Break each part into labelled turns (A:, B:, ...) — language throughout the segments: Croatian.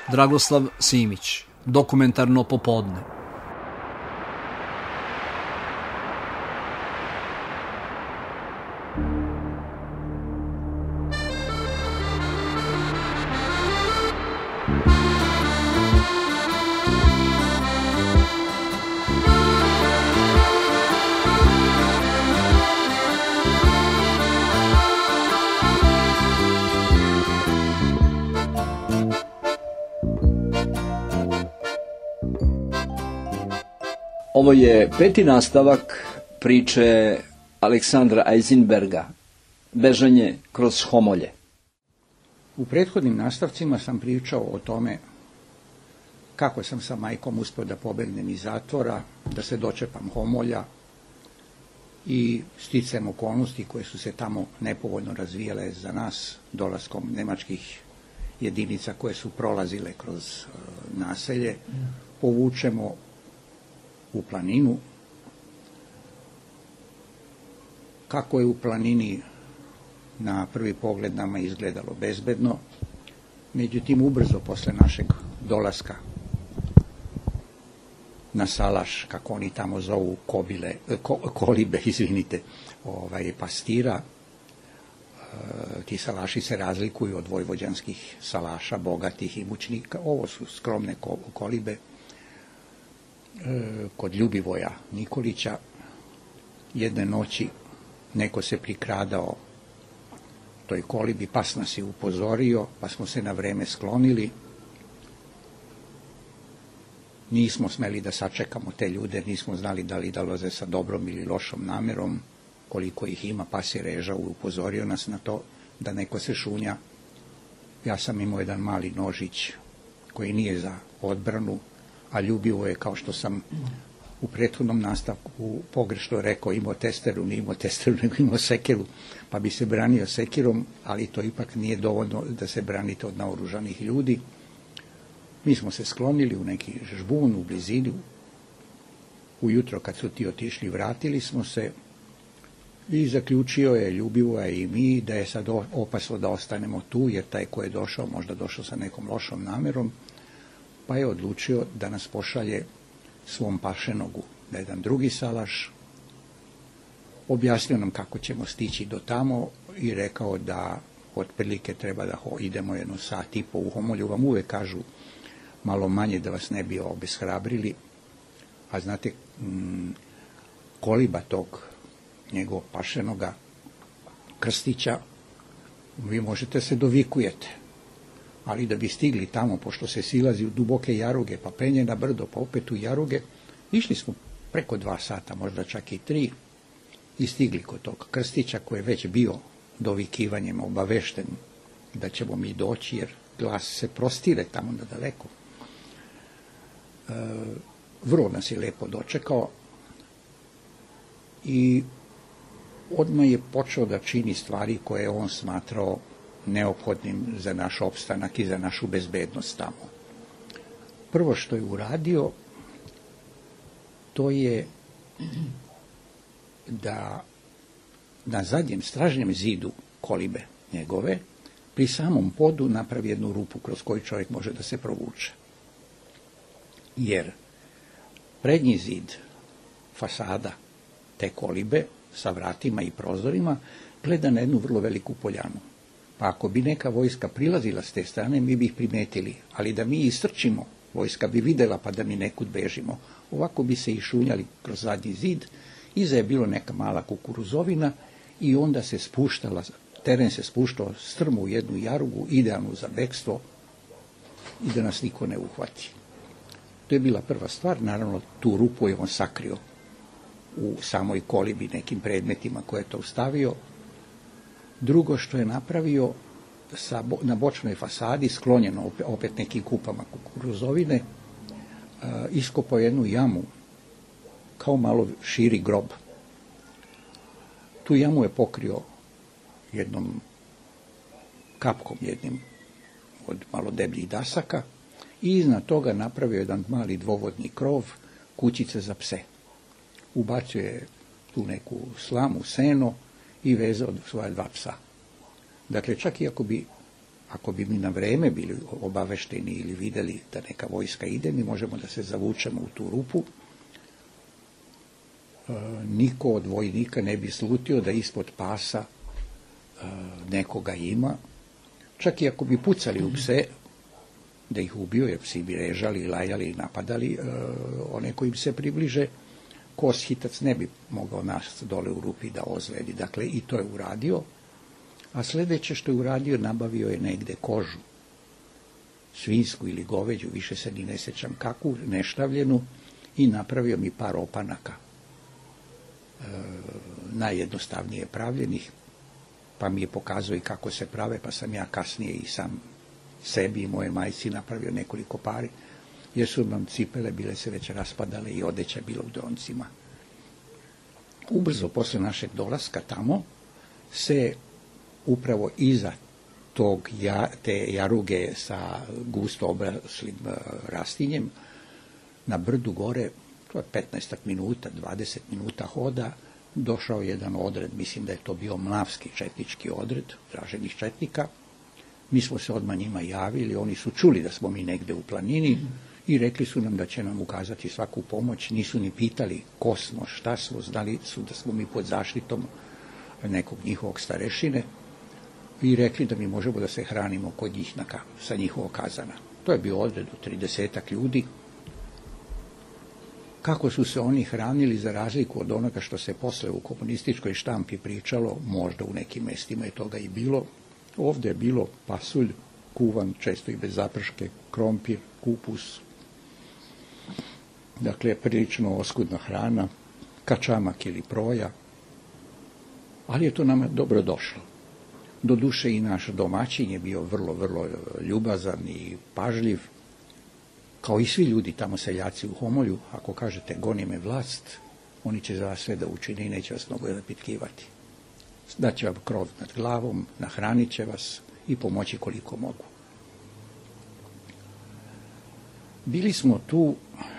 A: Dragoslav Simić, Dokumentarno popodne.
B: Ovo je 5. nastavak priče Aleksandra Eisenberga, Bežanje kroz Homolje.
C: U prethodnim nastavcima sam pričao o tome kako sam sa majkom uspio da pobegnem iz zatvora, da se dočepam Homolja i sticajem okolnosti koje su se tamo nepovoljno razvijale za nas dolaskom nemačkih jedinica koje su prolazile kroz naselje, povučemo u planinu. Kako je u planini na prvi pogled nama izgledalo bezbedno, međutim ubrzo posle našeg dolaska na salaš, kako oni tamo zovu kolibe, pastira, ti salaši se razlikuju od vojvođanskih salaša, bogatih imućnika. Ovo su skromne kolibe. Kod Ljubivoja Nikolića jedne noći neko se prikradao toj kolibi, pas nas je upozorio, pa smo se na vreme sklonili. Nismo smeli da sačekamo te ljude, nismo znali da li dolaze sa dobrom ili lošom namerom, koliko ih ima, pas je režao i upozorio nas na to da neko se šunja. Ja sam imao jedan mali nožić koji nije za odbranu, a Ljubivo je, kao što sam u prethodnom nastavku pogrešno rekao, imao testeru, nije imao testeru, nego imao sekiru, pa bi se branio sekirom, ali to ipak nije dovoljno da se branite od naoružanih ljudi. Mi smo se sklonili u neki žbun u blizini. Ujutro kad su ti otišli, vratili smo se i zaključio je Ljubivo i mi da je sad opasno da ostanemo tu, jer taj ko je došao, možda došao sa nekom lošom namerom, pa je odlučio da nas pošalje svom pašenogu na jedan drugi salaš. Objasnio nam kako ćemo stići do tamo i rekao da otprilike treba da idemo jedno sat i po. U Homolju vam uvek kažu malo manje da vas ne bi obeshrabrili, a znate, koliba tog njegovog pašenoga Krstića, vi možete se dovikujete, ali da bi stigli tamo, pošto se silazi u duboke jaruge, pa penje na brdo, pa opet u jaruge, išli smo preko 2 sata, možda čak i 3, i stigli kod tog Krstića, koji je već bio dovikivanjem obavešten da ćemo mi doći, jer glas se prostire tamo nadaleko. Vrlo nas je lepo dočekao i odmah je počeo da čini stvari koje je on smatrao neophodnim za naš opstanak i za našu bezbednost tamo. Prvo što je uradio, to je da na zadnjem stražnjem zidu kolibe njegove, pri samom podu napravi jednu rupu kroz koju čovjek može da se provuče. Jer prednji zid fasada te kolibe sa vratima i prozorima gleda na jednu vrlo veliku poljanu. Pa ako bi neka vojska prilazila s te strane, mi bi ih primetili, ali da mi istrčimo, vojska bi videla pa da mi nekud bežimo. Ovako bi se išunjali kroz zadnji zid, iza je bilo neka mala kukuruzovina i onda se spuštala, teren se spuštao strmo u jednu jarugu, idealnu za bekstvo i da nas niko ne uhvati. To je bila prva stvar, naravno tu rupu je on sakrio u samoj kolibi nekim predmetima koje je to stavio. Drugo što je napravio, na bočnoj fasadi, sklonjeno opet nekim kupama kukuruzovine, iskopao jednu jamu, kao malo širi grob. Tu jamu je pokrio jednom kapkom, jednim od malo debljih dasaka, i iznad toga napravio jedan mali dvovodni krov, kućice za pse. Ubacio je tu neku slamu, seno i vezao svoja 2 psa. Dakle, čak i ako bi ako bi mi na vreme bili obavešteni ili vidjeli da neka vojska ide, mi možemo da se zavučemo u tu rupu. Niko od vojnika ne bi slutio da ispod pasa nekoga ima. Čak i ako bi pucali u pse, da ih ubio, jer psi bi režali, lajali i napadali one koji im se približe, kos hitac ne bi mogao nas dole u rupi da ozledi. Dakle, i to je uradio. A sljedeće što je uradio, nabavio je negde kožu, svinjsku ili goveđu, više se ni ne sjećam kakvu, neštavljenu, i napravio mi par opanaka, najjednostavnije pravljenih, pa mi je pokazao i kako se prave, pa sam ja kasnije i sam sebi i moje majci napravio nekoliko pari, jer su nam cipele bile se već raspadale i odeća bila u doncima. Ubrzo posle našeg dolaska tamo se upravo iza te jaruge sa gusto obraslim rastinjem na brdu gore, to je 15 minuta, 20 minuta hoda, došao jedan odred, mislim da je to bio mlavski četnički odred, traženih četnika. Mi smo se odmah njima javili, oni su čuli da smo mi negde u planini i rekli su nam da će nam ukazati svaku pomoć. Nisu ni pitali ko smo, šta smo, znali su da smo mi pod zaštitom nekog njihovog starešine i rekli da mi možemo da se hranimo kod njih sa njihovog kazana. To je bio odred od 30 ljudi. Kako su se oni hranili, za razliku od onoga što se posle u komunističkoj štampi pričalo, možda u nekim mestima je toga i bilo, ovdje je bilo pasulj, kuvan, često i bez zaprške, krompir, kupus. Dakle, prilično oskudna hrana, kačamak ili proja, ali je to nama dobro došlo. Doduše i naš domaćin je bio vrlo, vrlo ljubazan i pažljiv, kao i svi ljudi tamo seljaci u Homolju. Ako kažete goni me vlast, oni će za vas sve da učine i neće vas mnogo zapitkivati. Daće vam krov nad glavom, nahranit će vas i pomoći koliko mogu. Bili smo tu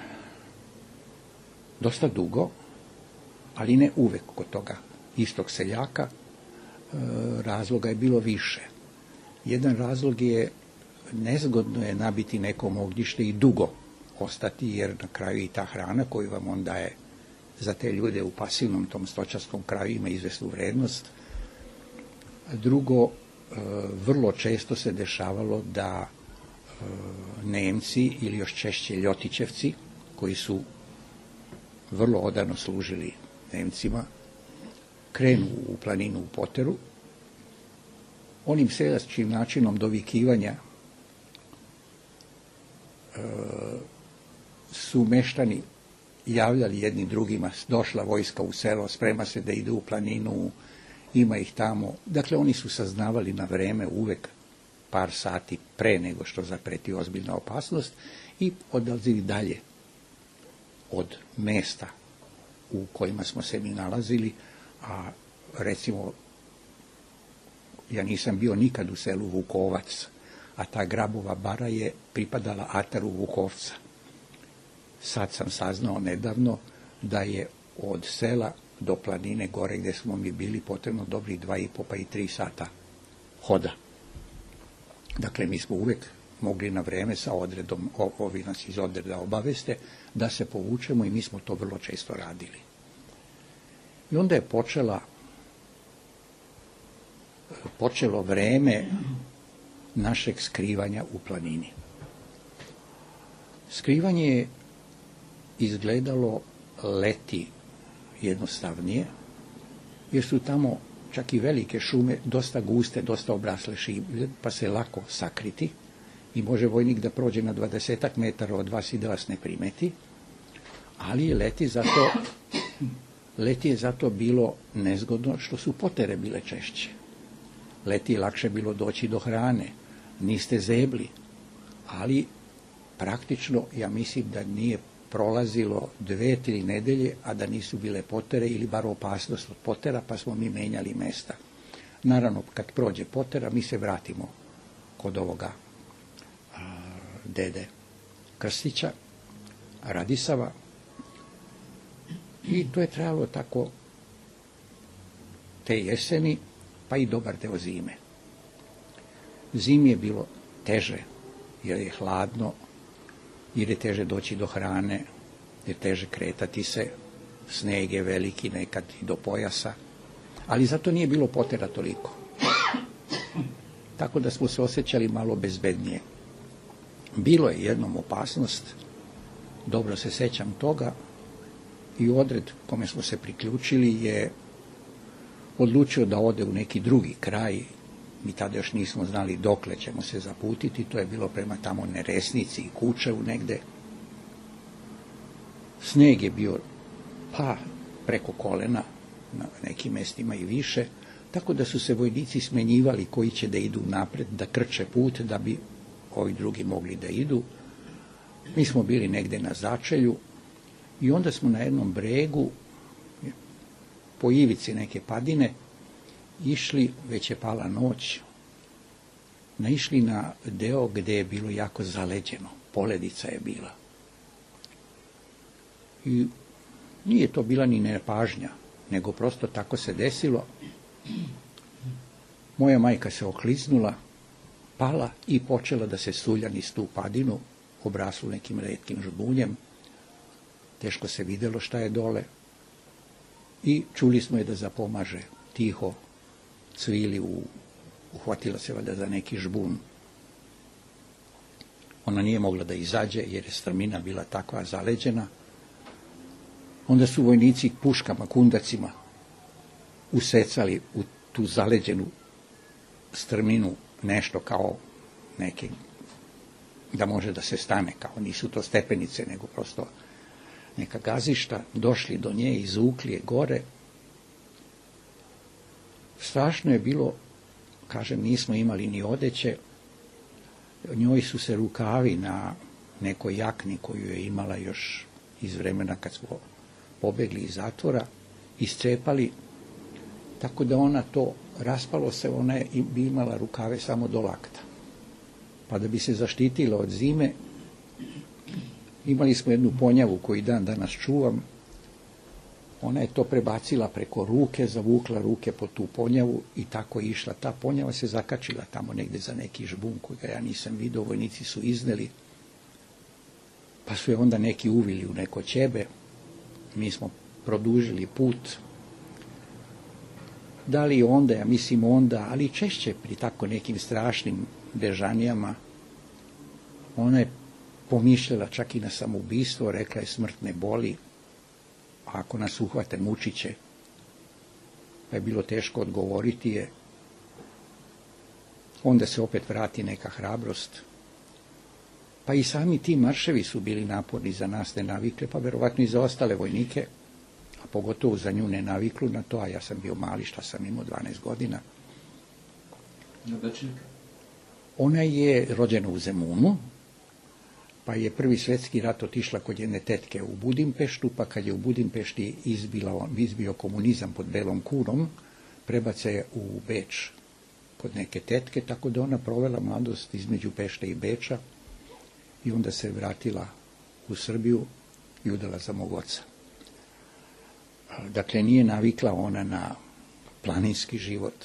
C: dosta dugo, ali ne uvek kod toga istog seljaka. Razloga je bilo više. Jedan razlog je, nezgodno je nabiti nekom ognjište i dugo ostati, jer na kraju i ta hrana koju vam on daje za te ljude u pasivnom tom stočarskom kraju ima izvesnu vrednost. Drugo, vrlo često se dešavalo da Nemci ili još češće Ljotićevci, koji su vrlo odano služili Nemcima, krenu u planinu u Poteru. Onim seljačkim načinom dovikivanja su meštani javljali jedni drugima, došla vojska u selo, sprema se da ide u planinu, ima ih tamo. Dakle, oni su saznavali na vreme, uvek par sati pre nego što zapreti ozbiljna opasnost, i odlazili dalje od mesta u kojima smo se mi nalazili. A recimo, ja nisam bio nikad u selu Vukovac, a ta Grabova bara je pripadala ataru Vukovca. Sad sam saznao nedavno da je od sela do planine gore gdje smo mi bili potrebno dobrih 2,5 pa i 3 sata hoda. Dakle, mi smo uvek mogli na vreme sa odredom, ovi nas iz odreda obaveste, da se povučemo, i mi smo to vrlo često radili. I onda je počelo vreme našeg skrivanja u planini. Skrivanje je izgledalo leti jednostavnije, jer su tamo čak i velike šume, dosta guste, dosta obrasle šiblje, pa se lako sakriti i može vojnik da prođe na 20 metara od vas i da vas ne primeti, ali je leti je zato bilo nezgodno što su potere bile češće. Leti je lakše bilo doći do hrane, niste zebli, ali praktično ja mislim da nije prolazilo 2-3 nedelje, a da nisu bile potere ili bar opasnost od potera, pa smo mi menjali mesta. Naravno, kad prođe potera, mi se vratimo kod ovoga dede Krstića, Radisava, i to je trajalo tako te jeseni, pa i dobar deo zime. Zimi je bilo teže, jer je hladno, jer je teže doći do hrane, jer je teže kretati se, sneg je veliki, nekad i do pojasa, ali zato nije bilo potera toliko. Tako da smo se osjećali malo bezbednije. Bilo je jednom opasnost, dobro se sećam toga, i odred kome smo se priključili je odlučio da ode u neki drugi kraj. Mi tada još nismo znali dokle ćemo se zaputiti, to je bilo prema tamo Neresnici i Kučevu negde. Sneg je bio pa preko kolena, na nekim mestima i više, tako da su se vojnici smenjivali koji će da idu napred, da krče put, da bi ovi drugi mogli da idu. Mi smo bili negde na začelju i onda smo na jednom bregu, po ivici neke padine, išli, već je pala noć, naišli na deo gde je bilo jako zaleđeno, poledica je bila. I nije to bila ni nepažnja, nego prosto tako se desilo. Moja majka se okliznula, pala i počela da se sulja niz tu padinu, obraslu nekim retkim žbunjem. Teško se videlo šta je dole. I čuli smo je da zapomaže, tiho, cvili, uhvatila se valjda za neki žbun. Ona nije mogla da izađe jer je strmina bila takva zaleđena. Onda su vojnici puškama, kundacima usecali u tu zaleđenu strminu nešto kao neke, da može da se stane, kao nisu to stepenice, nego prosto neka gazišta, došli do nje, izvukli je gore. Strašno je bilo, kažem, nismo imali ni odeće, njoj su se rukavi na nekoj jakni koju je imala još iz vremena kad smo pobegli iz zatvora, iscepali, tako da ona to, raspalo se, ona je imala rukave samo do lakta. Pa da bi se zaštitila od zime, imali smo jednu ponjavu koju dan danas čuvam. Ona je to prebacila preko ruke, zavukla ruke po tu ponjavu i tako je išla. Ta ponjava se zakačila tamo negde za neki žbun koji ga ja nisam vidio, vojnici su izneli, pa su je onda neki uvili u neko ćebe. Mi smo produžili put. Da li onda, ja mislim onda, ali češće pri tako nekim strašnim bežanijama, ona je pomišljala čak i na samoubistvo, rekla je smrt ne boli, a ako nas uhvate mučit će. Pa je bilo teško odgovoriti je. Onda se opet vrati neka hrabrost. Pa i sami ti marševi su bili naporni za nas nenavikle, pa verovatno i za ostale vojnike, a pogotovo za nju nenaviklu na to, a ja sam bio mali, šta sam imao 12 godina. Ona je rođena u Zemunu, pa je Prvi svjetski rat otišla kod jedne tetke u Budimpeštu, pa kad je u Budimpešti izbio komunizam pod belom kunom, prebace je u Beč kod neke tetke, tako da ona provela mladost između Pešte i Beča i onda se vratila u Srbiju i udala za mog oca. Dakle, nije navikla ona na planinski život.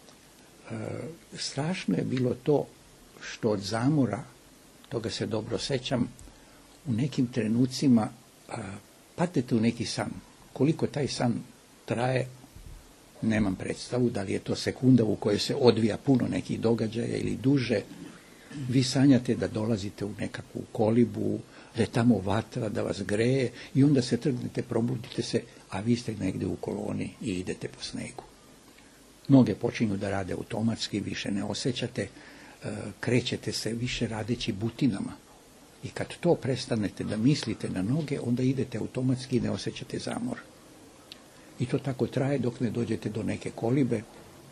C: Strašno je bilo to što od zamora, toga se dobro sećam, u nekim trenucima padete u neki san. Koliko taj san traje, nemam predstavu, da li je to sekunda u kojoj se odvija puno nekih događaja ili duže. Vi sanjate da dolazite u nekakvu kolibu, da je tamo vatra, da vas greje i onda se trgnete, probudite se, a vi ste negde u koloni i idete po snegu. Noge počinju da rade automatski, više ne osjećate, krećete se više radeći butinama. I kad to prestanete da mislite na noge, onda idete automatski i ne osjećate zamor. I to tako traje dok ne dođete do neke kolibe.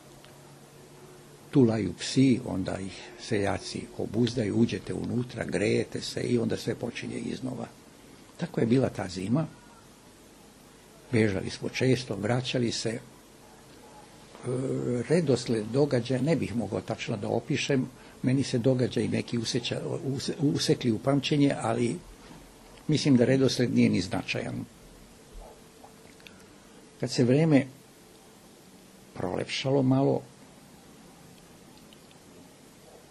C: Tu laju psi, onda ih seljaci obuzdaju, uđete unutra, grejete se i onda sve počinje iznova. Tako je bila ta zima. Bežali smo često, vraćali se. Redosled događaja ne bih mogao tačno da opišem. Meni se događaji neki usekli u pamćenje, ali mislim da redosled nije ni značajan. Kad se vreme prolepšalo malo,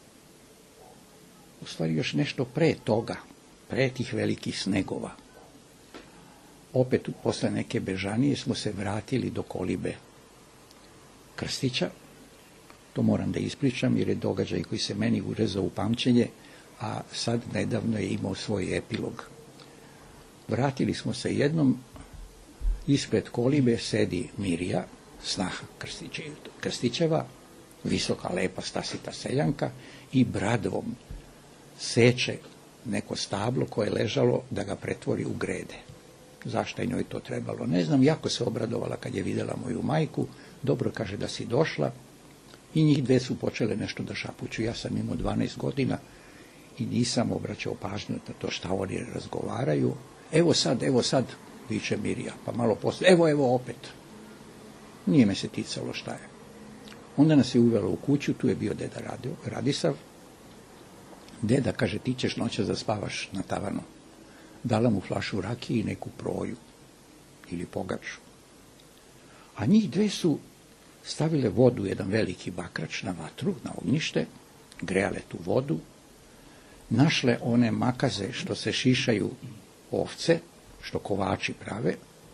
C: stvari još nešto pre toga, pre tih velikih snegova. Opet posle neke bežanije smo se vratili do kolibe Krstića. To moram da ispričam jer je događaj koji se meni urezao u pamćenje, a sad nedavno je imao svoj epilog. Vratili smo se jednom, ispred kolibe sedi Mirija, snaha Krstićeva, visoka, lepa, stasita seljanka, i bradvom seče neko stablo koje je ležalo da ga pretvori u grede. Zašto je njoj to trebalo, ne znam. Jako se obradovala kad je vidjela moju majku. Dobro, kaže, da si došla. I njih dve su počele nešto da šapuću. Ja sam imao 12 godina i nisam obraćao pažnju na to šta oni razgovaraju. Evo sad, viče Mirija, pa malo posle, evo opet. Nije me se ticalo šta je. Onda nas je uvela u kuću, tu je bio deda Radisav. Deda, kaže, ti ćeš noćas da spavaš na tavanu. Dala mu flašu rakije i neku proju ili pogaču. A njih dve su stavile vodu, jedan veliki bakrač, na vatru, na ognjište, grejale tu vodu, našle one makaze što se šišaju ovce, što kovači prave,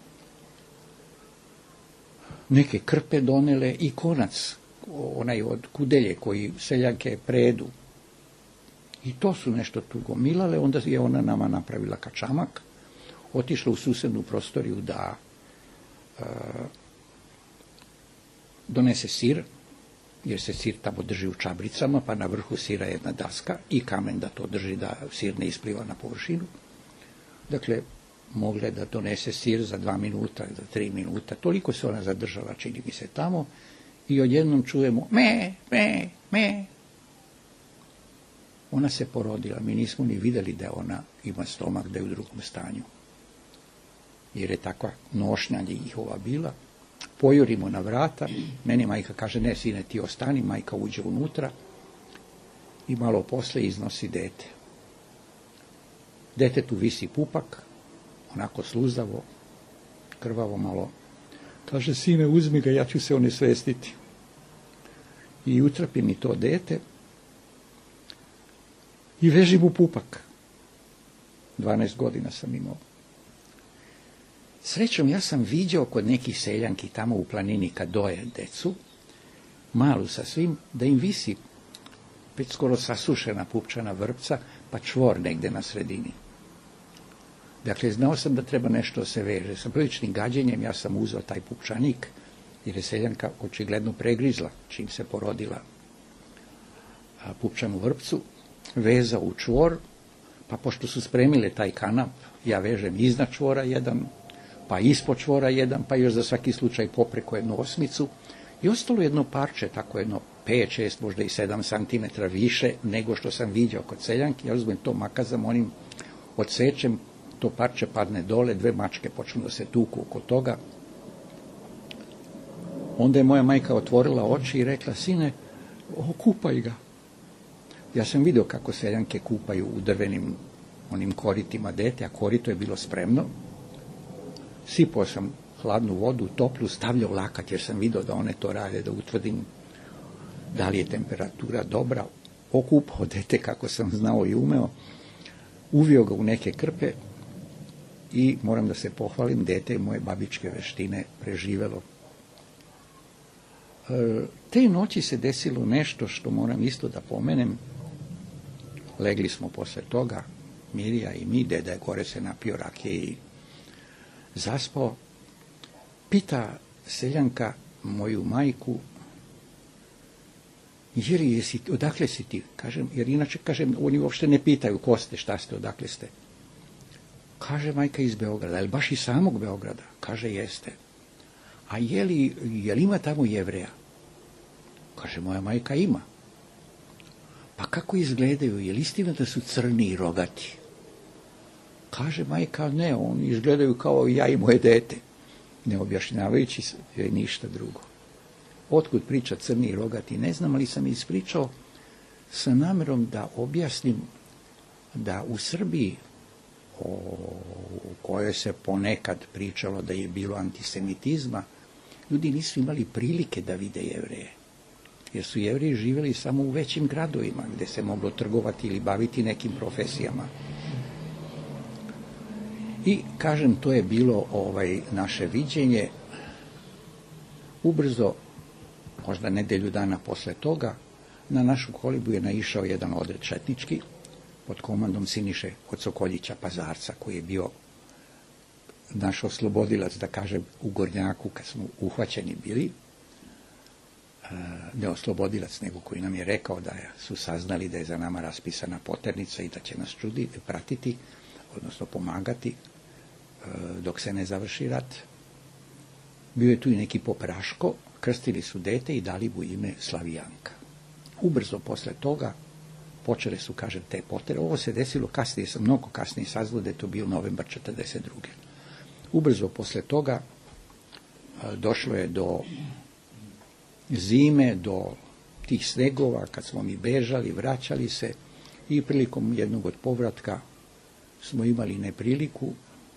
C: neke krpe donele i konac, onaj od kudelje koji seljanke predu. I to su nešto tu gomilale, onda je ona nama napravila kačamak, otišla u susednu prostoriju da donese sir, jer se sir tamo drži u čabricama, pa na vrhu sira jedna daska i kamen da to drži, da sir ne ispliva na površinu. Dakle, mogla je da donese sir za 2 minuta, za 3 minuta, toliko se ona zadržala, čini mi se, tamo, i odjednom čujemo me. Ona se porodila, mi nismo ni vidjeli da ona ima stomak, da je u drugom stanju. Jer je takva nošnja njihova bila. Pojurimo na vrata, meni majka kaže, ne sine, ti ostani, majka uđe unutra i malo posle iznosi dete. Detetu visi pupak, onako sluzavo, krvavo malo. Kaže, sine, uzmi ga, ja ću se onesvestiti. I utrapi mi to dete i veži mu pupak. 12 godina sam imao. Srećom, ja sam viđao kod nekih seljanki tamo u planini kad doje decu, malu sa svim, da im visi već skoro sasušena pupčana vrpca, pa čvor negde na sredini. Dakle, znao sam da treba nešto se veže. Sa priličnim gađenjem ja sam uzeo taj pupčanik, jer je seljanka očigledno pregrizla čim se porodila pupčanu vrpcu, vezao u čvor, pa pošto su spremile taj kanap, ja vežem iznad čvora jedan, pa ispod čvora jedan, pa još za svaki slučaj popreko jednu osmicu, i ostalo jedno parče, tako jedno 5, 6, možda i 7 santimetra više nego što sam viđao kod seljanki. Ja uzmem to makazam, onim odsečem, to parče padne dole, 2 mačke počnu da se tuku oko toga. Onda je moja majka otvorila oči i rekla, sine, kupaj ga. Ja sam vidio kako seljanke kupaju u drvenim onim koritima dete, a korito je bilo spremno. Sipao sam hladnu vodu, toplu, stavljao lakat, jer sam vidio da one to rade, da utvrdim da li je temperatura dobra. Okupao dete kako sam znao i umeo, uvio ga u neke krpe i moram da se pohvalim, dete moje babičke veštine preživelo. Te noći se desilo nešto što moram isto da pomenem. Legli smo posle toga, Mirija i mi, deda je gore se napio rakije i zaspao. Pita seljanka moju majku, Jeri, odakle si ti? Kažem, jer inače, kažem, oni uopšte ne pitaju ko ste, šta ste, odakle ste. Kaže majka iz Beograda, je li baš iz samog Beograda? Kaže, jeste. A je li ima tamo Jevreja? Kaže, moja majka ima. Pa kako izgledaju? Je li istina da su crni i rogati? Kaže majka, ne, oni izgledaju kao ja i moje dete, ne objašnjavajući joj ništa drugo. Otkud priča crni i rogati, ne znam, ali sam ispričao sa namjerom da objasnim da u Srbiji, o kojoj se ponekad pričalo da je bilo antisemitizma, ljudi nisu imali prilike da vide Jevreje. jer su Jevreji živjeli samo u većim gradovima, gdje se moglo trgovati ili baviti nekim profesijama. I, kažem, to je bilo naše viđenje. Ubrzo, možda nedelju dana posle toga, na našu kolibu je naišao jedan odred četnički pod komandom Siniše od Sokoljića Pazarca, koji je bio naš oslobodilac, da kažem, u Gornjaku kad smo uhvaćeni bili. Ne oslobodilac, nego koji nam je rekao da su saznali da je za nama raspisana poternica i da će nas pratiti, odnosno pomagati dok se ne završi rat. Bio je tu i neki pop Raško, krstili su dete i dali mu ime Slavijanka. Ubrzo posle toga počele su, kažem, te potere. Ovo se desilo kasnije, sam mnogo kasnije saznao da je to bio novembar 1942. Ubrzo posle toga došlo je do zime, do tih snegova, kad smo mi bežali, vraćali se, i prilikom jednog od povratka smo imali nepriliku,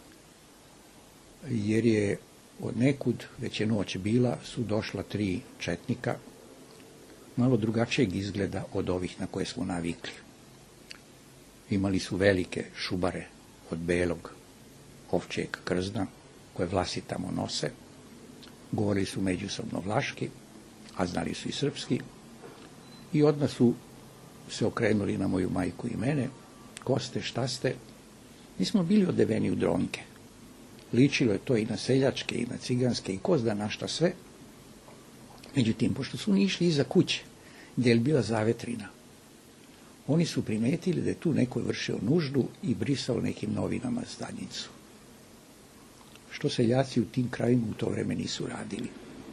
C: jer je od nekud, već je noć bila, su došla 3 četnika, malo drugačijeg izgleda od ovih na koje smo navikli. Imali su velike šubare od belog ovčijeg krzna, koje Vlasi tamo nose. Govorili su međusobno vlaški, a znali su i srpski. I odmah su se okrenuli na moju majku i mene. Ko ste, šta ste? Mi smo bili odeveni u dronke. Ličilo je to i na seljačke, i na ciganske, i ko zna na šta sve. Međutim, pošto su oni išli iza kuće, gdje je bila zavetrina, oni su primetili da je tu neko vršio nuždu i brisao nekim novinama stanicu. Što seljaci u tim krajima u to vreme nisu radili.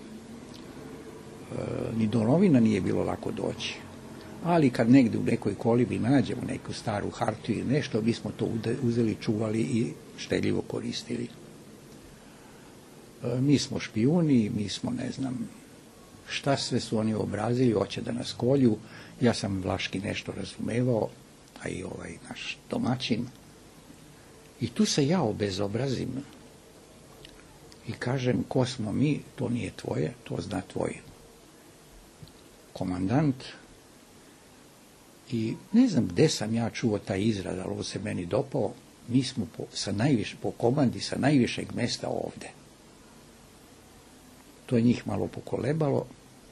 C: Ni do novina nije bilo lako doći. Ali kad negdje u nekoj kolibi nađemo neku staru hartiju ili nešto, mi smo to uzeli, čuvali i štedljivo koristili. Mi smo špijuni, mi smo, ne znam, šta sve su oni obrazili, hoće da nas kolju. Ja sam vlaški nešto razumevao, a i naš domaćin. I tu se ja obezobrazim i kažem, ko smo mi, to nije tvoje, to zna tvoj komandant. I ne znam gde sam ja čuo taj izraz, ali ovo se meni dopao. Mi smo po komandi sa najvišeg mesta ovde. To je njih malo pokolebalo.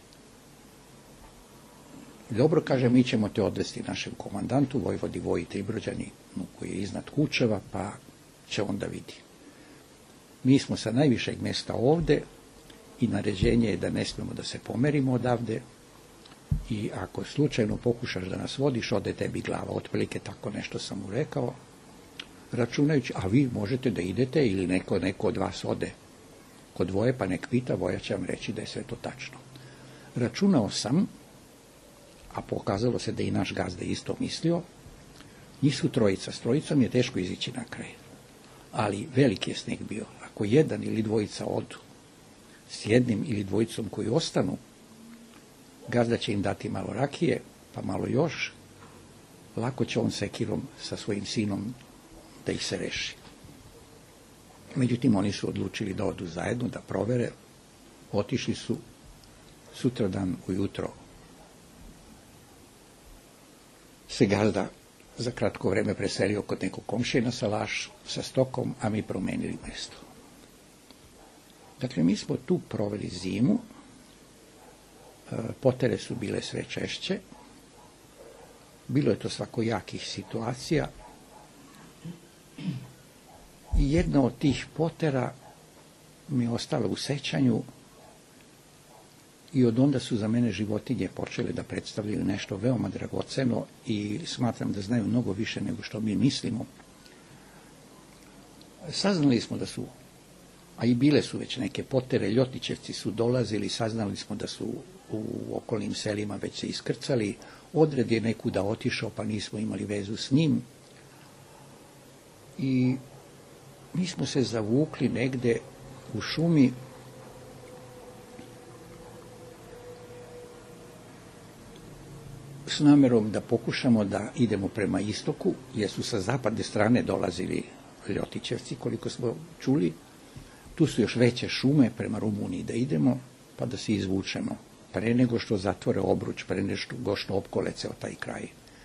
C: Dobro, kaže, mi ćemo te odvesti našem komandantu, vojvodi Voji Tribrođani, koji je iznad Kučeva, pa će onda vidi. Mi smo sa najvišeg mesta ovde i naređenje je da ne smijemo da se pomerimo odavde, i ako slučajno pokušaš da nas vodiš, ode tebi glava. Otprilike tako nešto sam mu rekao, računajući, a vi možete da idete ili neko od vas ode kod Voje, pa nek pita, Voja će vam reći da je sve to tačno. Računao sam, a pokazalo se da i naš gazda isto mislio, njih su trojica, s trojicom je teško izići na kraj. Ali veliki je sneg bio. Ako jedan ili dvojica odu, s jednim ili dvojicom koji ostanu, gazda će im dati malo rakije, pa malo još, lako će on sekirom sa svojim sinom da ih se reši. Međutim, oni su odlučili da odu zajedno, da provere. Otišli su sutradan ujutro. Se gazda za kratko vreme preselio kod nekog komšije na salaš sa stokom, a mi promenili mesto. Dakle, mi smo tu proveli zimu. Potere su bile sve češće. Bilo je to svakojakih situacija. I jedna od tih potera mi je ostala u sećanju i od onda su za mene životinje počele da predstavljaju nešto veoma dragoceno i smatram da znaju mnogo više nego što mi mislimo. Saznali smo da su, a i bile su već neke potere, Ljotićevci su dolazili, saznali smo da su u okolnim selima već se iskrcali, odred je nekuda otišao, pa nismo imali vezu s njim. I mi smo se zavukli negde u šumi, s namerom da pokušamo da idemo prema istoku, jer su sa zapadne strane dolazili Ljotićevci, koliko smo čuli. Tu su još veće šume prema Rumuniji da idemo, pa da se izvučemo pre nego što zatvore obruč, pre nego što opkole ceo taj kraj.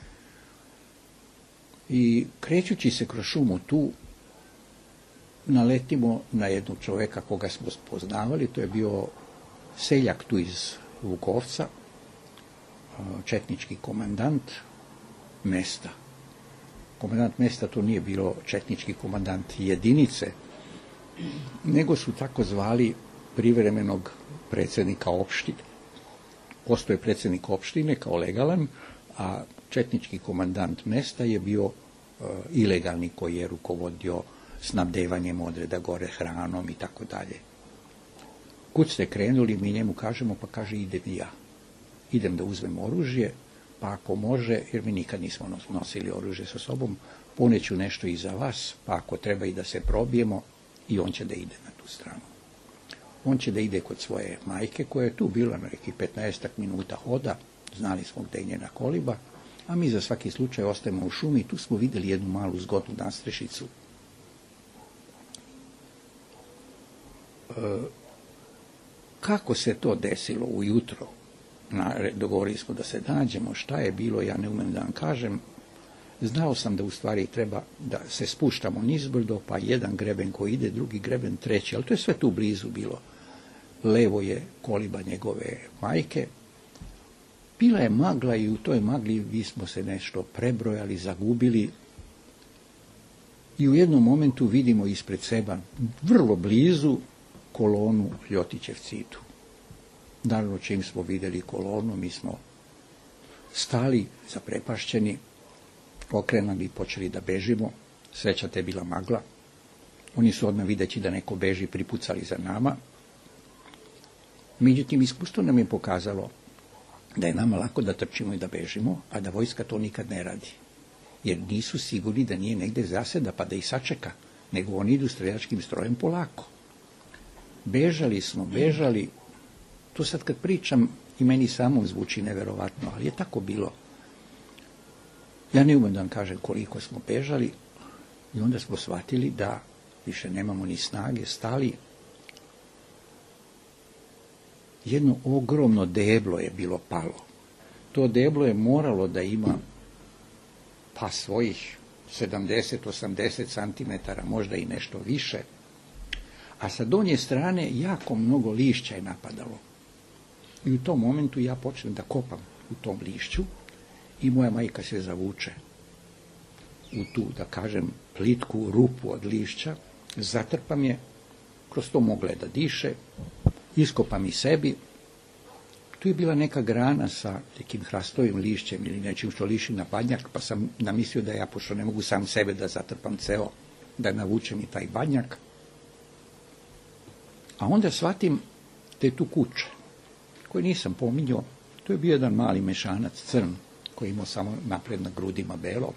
C: I krećući se kroz šumu tu, naletimo na jednog čoveka koga smo spoznavali, to je bio seljak tu iz Vukovca, četnički komandant mesta. Komandant mesta to nije bilo četnički komandant jedinice, nego su tako zvali privremenog predsjednika opštine. Postoje predsjednik opštine kao legalan, a četnički komandant mesta je bio ilegalni koji je rukovodio snabdevanjem odreda gore hranom i tako dalje. Kud ste krenuli, mi njemu kažemo, pa kaže idem i ja. Idem da uzmem oružje, pa ako može, jer mi nikad nismo nosili oružje sa sobom, poneću nešto iza vas, pa ako treba i da se probijemo, i on će da ide na tu stranu. On će da ide kod svoje majke, koja je tu bila na nekih 15 minuta hoda, znali smo gde je njena koliba, a mi za svaki slučaj ostajemo u šumi i tu smo vidjeli jednu malu zgodnu nastrešicu. Kako se to desilo ujutro? Dogovorili smo da se nađemo, šta je bilo, ja ne umem da vam kažem. Znao sam da u stvari treba da se spuštamo nizbrdo, pa jedan greben koji ide, drugi greben, treći, ali to je sve tu blizu bilo. Levo je koliba njegove majke. Bila je magla i u toj magli mi smo se nešto prebrojali, zagubili i u jednom momentu vidimo ispred seba, vrlo blizu, kolonu Ljotićevcitu. Naravno, čim smo vidjeli kolonu, mi smo stali zaprepašćeni, okrenuli i počeli da bežimo. Sreća te je bila magla. Oni su odmah videći da neko beži pripucali za nama. Međutim, iskustvo nam je pokazalo da je nama lako da trčimo i da bežimo, a da vojska to nikad ne radi. Jer nisu sigurni da nije negde zaseda pa da ih sačeka, nego oni idu streljačkim strojem polako. Bežali smo, bežali. To sad kad pričam i meni samom zvuči neverovatno, ali je tako bilo. Ja ne umem da vam kažem koliko smo bežali i onda smo shvatili da više nemamo ni snage, stali. Jedno ogromno deblo je bilo palo. To deblo je moralo da ima pa svojih 70-80 centimetara, možda i nešto više. A sa donje strane jako mnogo lišća je napadalo. I u tom momentu ja počnem da kopam u tom lišću i moja majka se zavuče u tu, da kažem, plitku rupu od lišća, zatrpam je, kroz to mogla je da diše, iskopam i sebi. Tu je bila neka grana sa nekim hrastovim lišćem ili nečim što liši na badnjak, pa sam namislio da ja, pošto ne mogu sam sebe da zatrpam ceo, da navučem i taj badnjak. A onda shvatim da je tu kuća, koju nisam pominjao. To je bio jedan mali mešanac, crn, koji imao samo napred na grudima belo.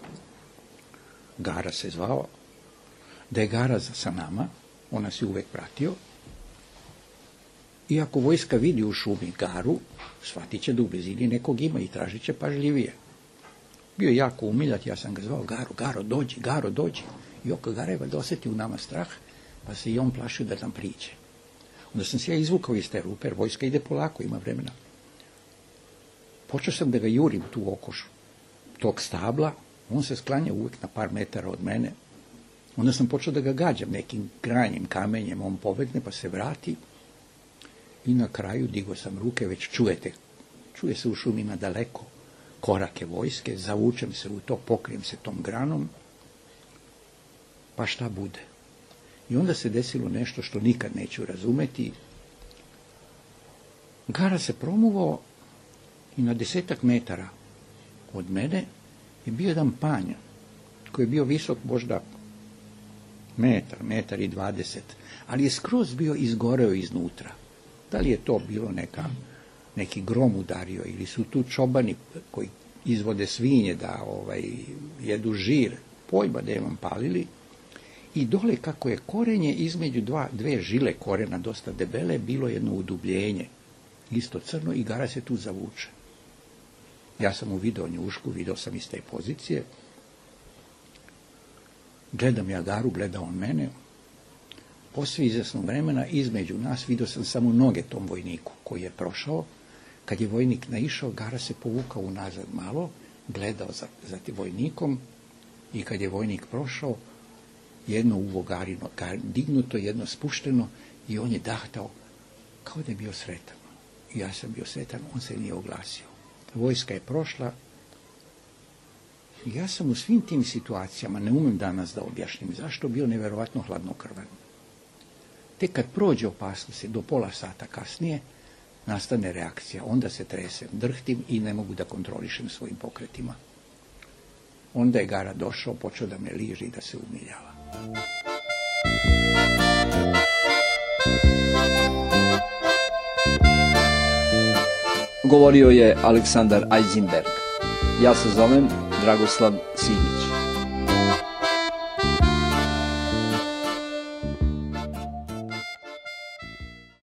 C: Gara se zvao. Da je Gara sa nama, on nas je uvek pratio. I ako vojska vidi u šumi Garu, shvatit će da u blizini nekog ima i tražit će pažljivije. Bio je jako umiljat, ja sam ga zvao Garo, dođi, Garo, dođi. I oko Gara je valjda osetio u nama strah, pa se i on plašio da nam priđe. Onda sam se ja izvukao iz te rupe, jer vojska ide polako, ima vremena. Počeo sam da ga jurim tu oko tog stabla, on se sklanja uvek na par metara od mene. Onda sam počeo da ga gađam nekim granjem, kamenjem, on pobegne pa se vrati. I na kraju digao sam ruke, već čuje se u šumi na daleko korake vojske, zavučem se u to, pokrijem se tom granom, pa šta bude. I onda se desilo nešto što nikad neću razumeti. Gara se promuvao i na 10 metara od mene je bio jedan panj koji je bio visok možda metar i 20, ali je skroz bio izgoreo iznutra. Da li je to bilo neki grom udario ili su tu čobani koji izvode svinje da jedu žir, pojma da je vam palili. I dole kako je korenje između dve žile korena dosta debele, bilo jedno udubljenje, isto crno, i Gara se tu zavuče. Ja sam mu video njušku, video sam iz te pozicije. Gledam ja Garu, gleda on mene. Posle izvesnog vremena između nas vidio sam samo noge tom vojniku koji je prošao, Kad je vojnik naišao, Gara se povukao unazad malo, gledao za vojnikom i kad je vojnik prošao, jedno uvo Garino dignuto, jedno spušteno i on je dahtao kao da je bio sretan. I ja sam bio sretan, on se nije oglasio. Vojska je prošla. Ja sam u svim tim situacijama, ne umem danas da objašnjim zašto, bio nevjerovatno hladnokrvan. Tek kad prođe opasnost, do pola sata kasnije, nastane reakcija. Onda se tresem, drhtim i ne mogu da kontrolišem svojim pokretima. Onda je Gara došao, počeo da me liži i da se umiljava.
B: Govorio je Aleksandar Eisenberg. Ja se zovem Dragoslav Simić.